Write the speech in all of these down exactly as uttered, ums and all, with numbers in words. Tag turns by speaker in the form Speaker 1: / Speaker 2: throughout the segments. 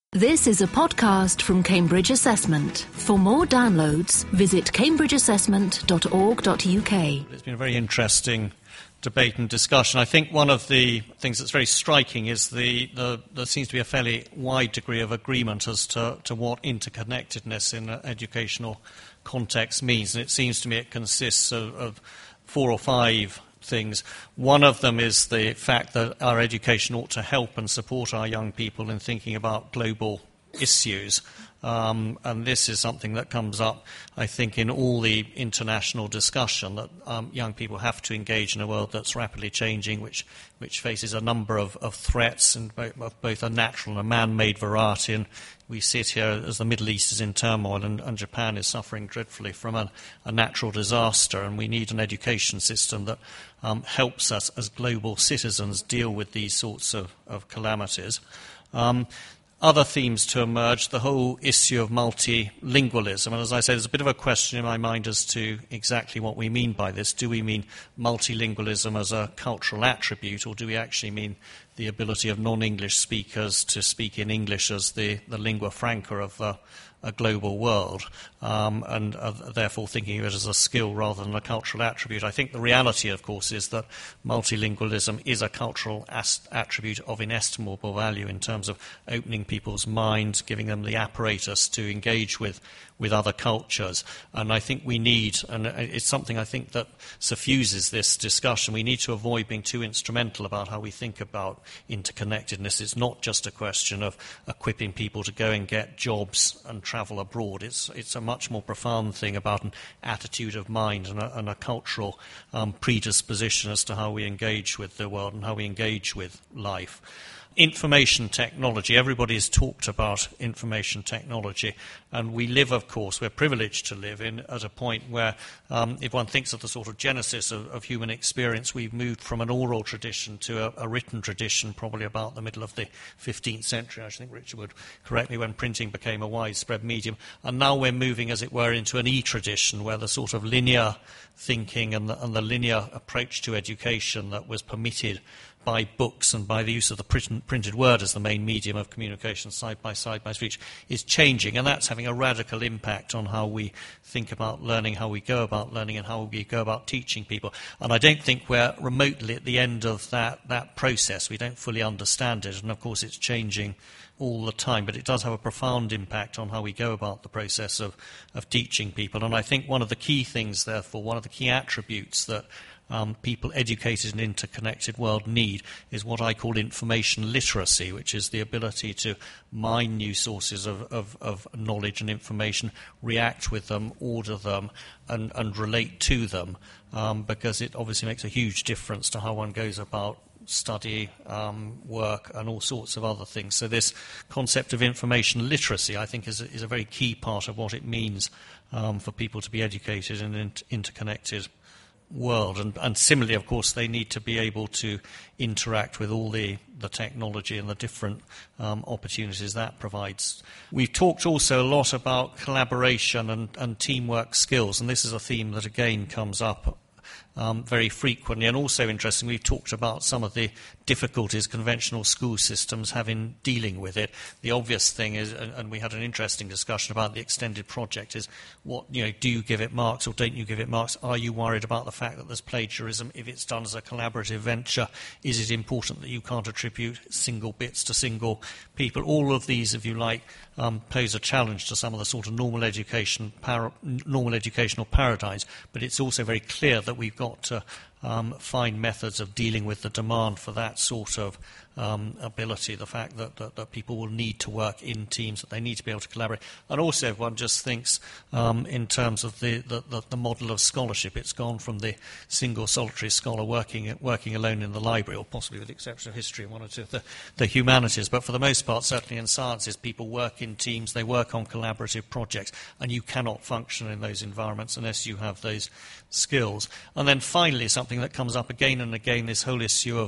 Speaker 1: This is a podcast from Cambridge Assessment. For more downloads, visit cambridge assessment dot org dot U K.
Speaker 2: It's been a very interesting debate and discussion. I think one of the things that's very striking is the, the there seems to be a fairly wide degree of agreement as to, to what interconnectedness in an educational context means. And it seems to me it consists of, of four or five things. One of them is the fact that our education ought to help and support our young people in thinking about global issues. Um, and this is something that comes up, I think, in all the international discussion, that um, young people have to engage in a world that's rapidly changing, which which faces a number of, of threats, and both, of both a natural and a man-made variety. And we sit here as the Middle East is in turmoil, and, and Japan is suffering dreadfully from a, a natural disaster, and we need an education system that um, helps us as global citizens deal with these sorts of, of calamities. Um, Other themes to emerge, the whole issue of multilingualism. And as I say, there's a bit of a question in my mind as to exactly what we mean by this. Do we mean multilingualism as a cultural attribute, or do we actually mean the ability of non-English speakers to speak in English as the, the lingua franca of the, a global world, um, and uh, therefore thinking of it as a skill rather than a cultural attribute? I think the reality, of course, is that multilingualism is a cultural ast- attribute of inestimable value in terms of opening people's minds, giving them the apparatus to engage with, with other cultures. And I think we need, and it's something I think that suffuses this discussion, we need to avoid being too instrumental about how we think about interconnectedness. It's not just a question of equipping people to go and get jobs and travel abroad. It's it's a much more profound thing about an attitude of mind and a, and a cultural um, predisposition as to how we engage with the world and how we engage with life. Information technology. Everybody has talked about information technology, and we live, of course, we're privileged to live in at a point where, um, if one thinks of the sort of genesis of, of human experience, we've moved from an oral tradition to a, a written tradition, probably about the middle of the fifteenth century. I think Richard would correct me, when printing became a widespread medium. And now we're moving, as it were, into an e-tradition, where the sort of linear thinking and the, and the linear approach to education that was permitted by books and by the use of the print, printed word as the main medium of communication, side by side by speech, is changing, and that's having a radical impact on how we think about learning, how we go about learning, and how we go about teaching people. And I don't think we're remotely at the end of that, that process. We don't fully understand it, and of course it's changing all the time, but it does have a profound impact on how we go about the process of, of teaching people. And I think one of the key things, therefore, one of the key attributes that Um, people educated in an interconnected world need is what I call information literacy, which is the ability to mine new sources of, of, of knowledge and information, react with them, order them, and, and relate to them, um, because it obviously makes a huge difference to how one goes about study, um, work, and all sorts of other things. So this concept of information literacy, I think, is a, is a very key part of what it means um, for people to be educated in an interconnected world. And, and similarly, of course, they need to be able to interact with all the, the technology and the different um, opportunities that provides. We've talked also a lot about collaboration and, and teamwork skills, and this is a theme that again comes up Um, very frequently. And also interesting, we've talked about some of the difficulties conventional school systems have in dealing with it. The obvious thing is, and, and we had an interesting discussion about the extended project, is what, you know, do you give it marks or don't you give it marks? Are you worried about the fact that there's plagiarism if it's done as a collaborative venture? Is it important that you can't attribute single bits to single people? All of these, if you like, um, pose a challenge to some of the sort of normal education, para- normal educational paradigms, but it's also very clear that we've got to um, find methods of dealing with the demand for that sort of um, ability, the fact that, that, that people will need to work in teams, that they need to be able to collaborate. And also, if one just thinks um, in terms of the, the, the, the model of scholarship, it's gone from the single solitary scholar working working alone in the library, or possibly with the exception of history and one or two of the, the humanities, but for the most part, certainly in sciences, people work in teams, they work on collaborative projects, and you cannot function in those environments unless you have those skills. And then finally, something that comes up again and again, this whole issue of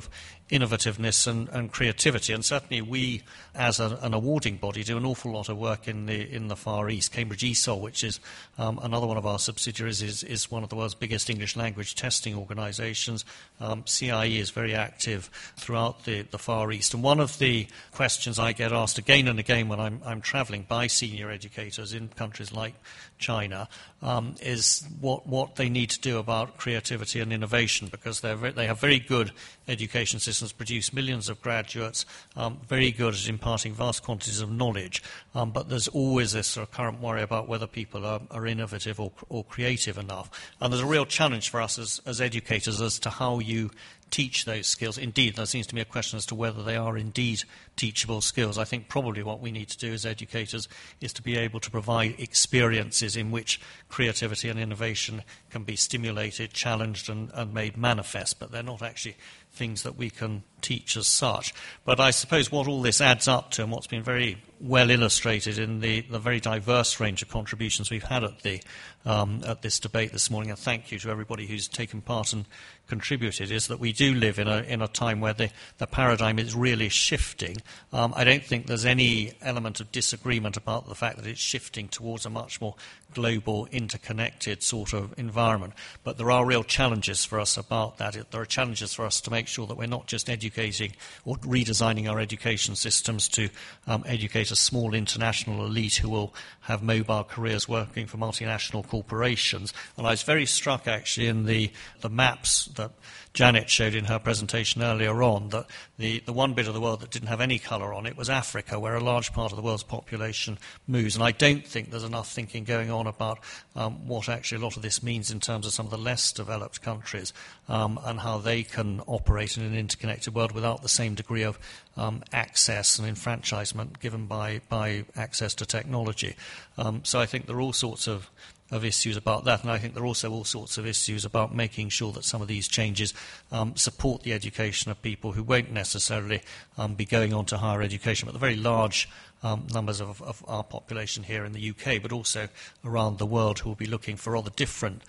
Speaker 2: innovativeness and, and creativity. And certainly we, as a, an awarding body, do an awful lot of work in the in the Far East. Cambridge E S O L, which is um, another one of our subsidiaries, is, is one of the world's biggest English language testing organisations. Um, C I E is very active throughout the, the Far East. And one of the questions I get asked again and again when I'm, I'm travelling by senior educators in countries like China um, is what, what they need to do about creativity and innovation, because they're very, they have very good education systems, produce millions of graduates, um, very good at imparting vast quantities of knowledge, um, but there's always this sort of current worry about whether people are, are innovative or, or creative enough. And there's a real challenge for us as, as educators as to how you teach those skills. Indeed, there seems to be a question as to whether they are indeed teachable skills. I think probably what we need to do as educators is to be able to provide experiences in which creativity and innovation can be stimulated, challenged and, and made manifest, but they're not actually things that we can teach as such. But I suppose what all this adds up to, and what's been very well illustrated in the, the very diverse range of contributions we've had at the um, at this debate this morning, and thank you to everybody who's taken part and contributed, is that we do live in a in a time where the, the paradigm is really shifting. Um, I don't think there's any element of disagreement about the fact that it's shifting towards a much more global, interconnected sort of environment. But there are real challenges for us about that. There are challenges for us to make sure that we're not just educating or redesigning our education systems to um, educate a small international elite who will have mobile careers working for multinational corporations. And I was very struck, actually, in the, the maps that Janet showed in her presentation earlier on, that the, the one bit of the world that didn't have any colour on it was Africa, where a large part of the world's population moves. And I don't think there's enough thinking going on about um, what actually a lot of this means in terms of some of the less developed countries um, and how they can operate in an interconnected world without the same degree of um, access and enfranchisement given by, by access to technology. Um, so I think there are all sorts of of issues about that, and I think there are also all sorts of issues about making sure that some of these changes um, support the education of people who won't necessarily um, be going on to higher education, but the very large um, numbers of, of our population here in the U K, but also around the world, who will be looking for other different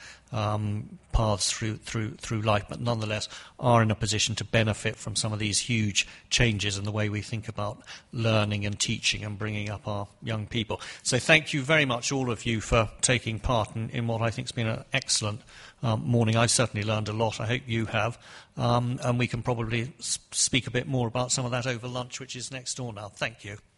Speaker 2: um, paths through, through, through life, but nonetheless are in a position to benefit from some of these huge changes in the way we think about learning and teaching and bringing up our young people. So thank you very much, all of you, for taking part in, in what I think has been an excellent um, morning. I've certainly learned a lot. I hope you have. Um, and we can probably speak a bit more about some of that over lunch, which is next door now. Thank you.